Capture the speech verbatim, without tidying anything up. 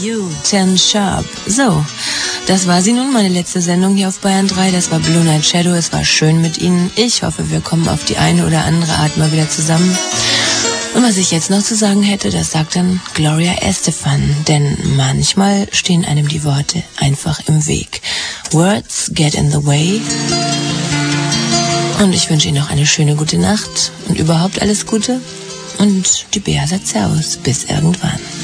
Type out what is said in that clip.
You, Ten Sharp. So, das war sie nun, meine letzte Sendung hier auf Bayern drei. Das war Blue Night Shadow. Es war schön mit Ihnen. Ich hoffe, wir kommen auf die eine oder andere Art mal wieder zusammen. Und was ich jetzt noch zu sagen hätte, das sagt dann Gloria Estefan. Denn manchmal stehen einem die Worte einfach im Weg. Words get in the way. Und ich wünsche Ihnen noch eine schöne gute Nacht und überhaupt alles Gute. Und die Bea sagt Servus. Bis irgendwann.